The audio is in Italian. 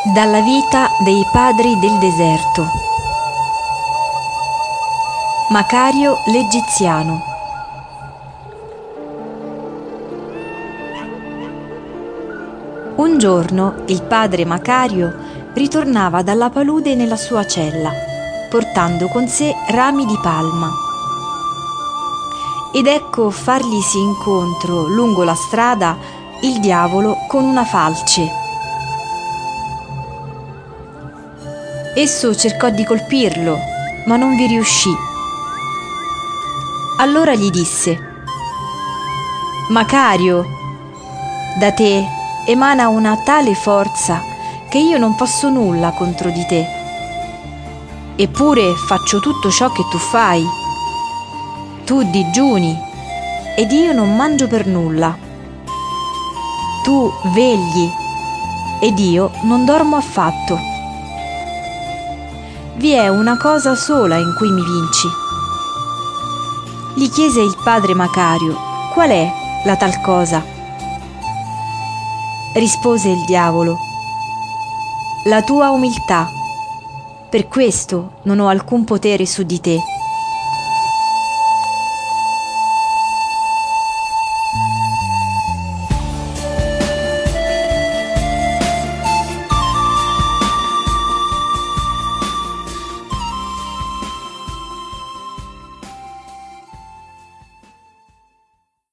Dalla vita dei padri del deserto. Macario l'Egiziano. Un giorno il padre Macario ritornava dalla palude nella sua cella, portando con sé rami di palma. Ed ecco farglisi incontro lungo la strada il diavolo con una falce. Esso cercò di colpirlo, ma non vi riuscì. Allora gli disse: Macario, da te emana una tale forza che io non posso nulla contro di te. Eppure faccio tutto ciò che tu fai. Tu digiuni ed io non mangio per nulla. Tu vegli ed io non dormo affatto. Vi è una cosa sola in cui mi vinci. Gli chiese il padre Macario: qual è la tal cosa? Rispose il diavolo: la tua umiltà. Per questo non ho alcun potere su di te.